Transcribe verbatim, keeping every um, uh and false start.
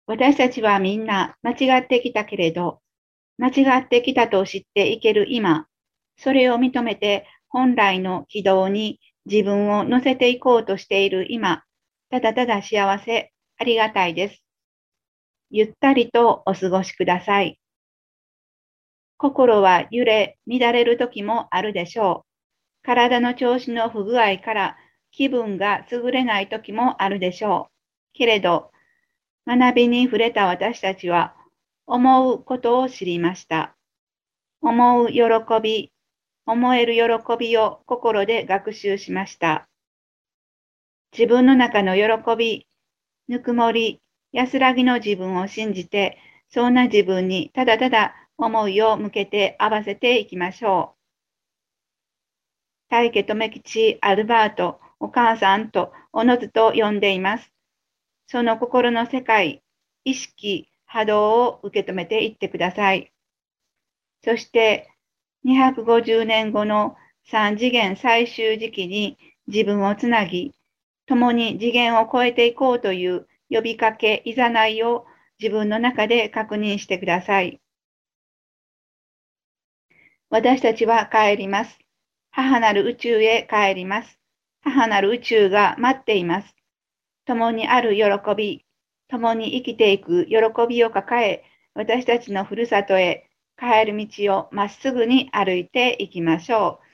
私たちはみんな間違ってきたけれど、間違ってきたと知っていける今、それを認めて本来の軌道に自分を乗せていこうとしている今、ただただ幸せ、ありがたいです。ゆったりとお過ごしください。心は揺れ、乱れる時もあるでしょう。体の調子の不具合から気分が優れない時もあるでしょう。けれど、学びに触れた私たちは、思うことを知りました。思う喜び、思える喜びを心で学習しました。自分の中の喜び、ぬくもり、安らぎの自分を信じて、そんな自分にただただ思いを向けて合わせていきましょう。大家留吉、アルバート、お母さんとおのずと呼んでいます。その心の世界、意識、波動を受け止めていってください。そして、にひゃくごじゅうねんごのさん次元最終時期に自分をつなぎ、共に次元を超えていこうという呼びかけ、いざないを自分の中で確認してください。私たちは帰ります。母なる宇宙へ帰ります。母なる宇宙が待っています。共にある喜び、共に生きていく喜びを抱え、私たちのふるさとへ帰る道をまっすぐに歩いていきましょう。